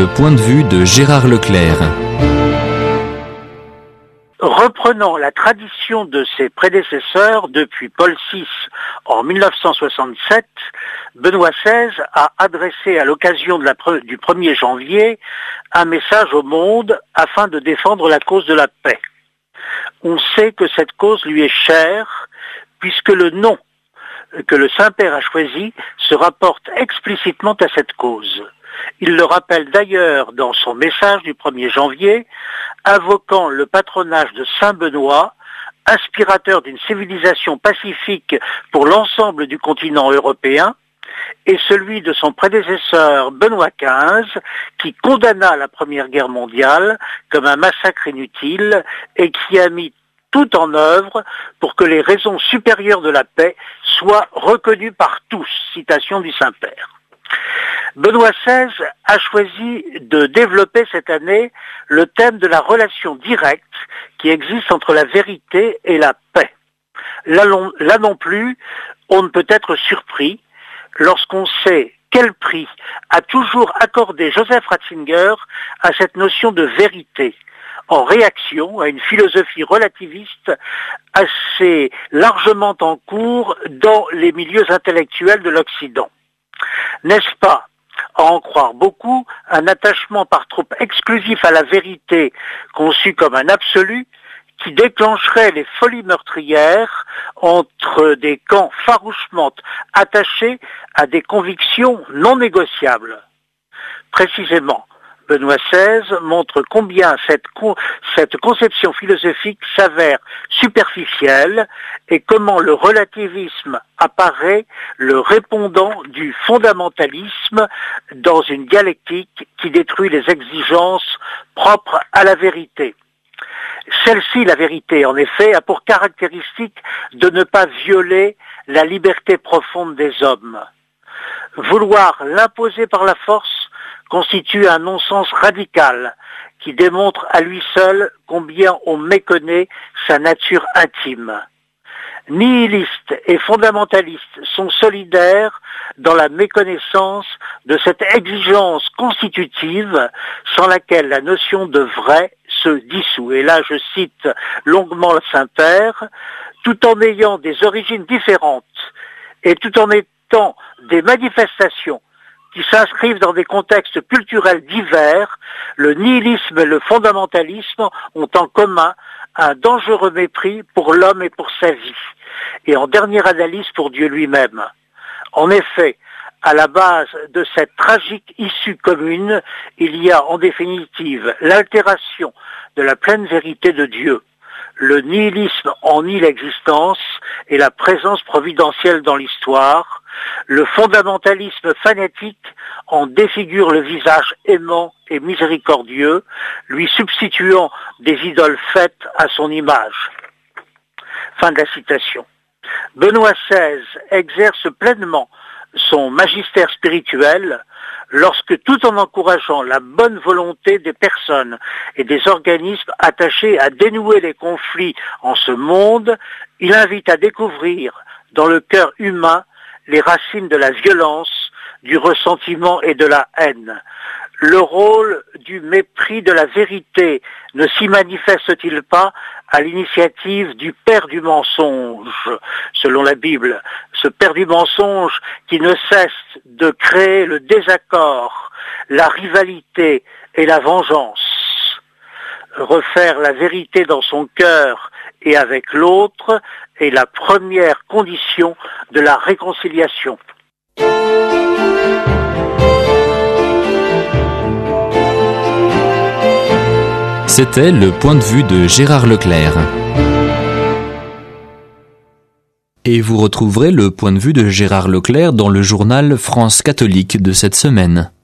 le point de vue de Gérard Leclerc. Reprenant la tradition de ses prédécesseurs depuis Paul VI en 1967, Benoît XVI a adressé à l'occasion du 1er janvier un message au monde afin de défendre la cause de la paix. On sait que cette cause lui est chère puisque le nom que le Saint-Père a choisi se rapporte explicitement à cette cause. Il le rappelle d'ailleurs dans son message du 1er janvier, invoquant le patronage de Saint Benoît, inspirateur d'une civilisation pacifique pour l'ensemble du continent européen, et celui de son prédécesseur Benoît XV, qui condamna la Première Guerre mondiale comme un massacre inutile et qui a mis tout en œuvre pour que les raisons supérieures de la paix soient reconnues par tous. Citation du Saint-Père. Benoît XVI a choisi de développer cette année le thème de la relation directe qui existe entre la vérité et la paix. Là non plus, on ne peut être surpris lorsqu'on sait quel prix a toujours accordé Joseph Ratzinger à cette notion de vérité, en réaction à une philosophie relativiste assez largement en cours dans les milieux intellectuels de l'Occident. N'est-ce pas, à en croire beaucoup, un attachement par trop exclusif à la vérité, conçu comme un absolu, qui déclencherait les folies meurtrières entre des camps farouchement attachés à des convictions non négociables. Précisément, Benoît XVI montre combien cette conception philosophique s'avère superficielle et comment le relativisme apparaît le répondant du fondamentalisme dans une dialectique qui détruit les exigences propres à la vérité. Celle-ci, la vérité, en effet, a pour caractéristique de ne pas violer la liberté profonde des hommes. Vouloir l'imposer par la force constitue un non-sens radical qui démontre à lui seul combien on méconnaît sa nature intime. Nihilistes et fondamentalistes sont solidaires dans la méconnaissance de cette exigence constitutive sans laquelle la notion de vrai se dissout. Et là, je cite longuement le Saint-Père, tout en ayant des origines différentes et tout en étant des manifestations qui s'inscrivent dans des contextes culturels divers, le nihilisme et le fondamentalisme ont en commun un dangereux mépris pour l'homme et pour sa vie, et en dernière analyse pour Dieu lui-même. En effet, à la base de cette tragique issue commune, il y a en définitive l'altération de la pleine vérité de Dieu. Le nihilisme en nie l'existence et la présence providentielle dans l'histoire. Le fondamentalisme fanatique en défigure le visage aimant et miséricordieux, lui substituant des idoles faites à son image. Fin de la citation. Benoît XVI exerce pleinement son magistère spirituel lorsque, tout en encourageant la bonne volonté des personnes et des organismes attachés à dénouer les conflits en ce monde, il invite à découvrir dans le cœur humain les racines de la violence, du ressentiment et de la haine. Le rôle du mépris de la vérité ne s'y manifeste-t-il pas à l'initiative du père du mensonge, selon la Bible, ce père du mensonge qui ne cesse de créer le désaccord, la rivalité et la vengeance. Refaire la vérité dans son cœur et avec l'autre est la première condition de la réconciliation. C'était le point de vue de Gérard Leclerc. Et vous retrouverez le point de vue de Gérard Leclerc dans le journal France catholique de cette semaine.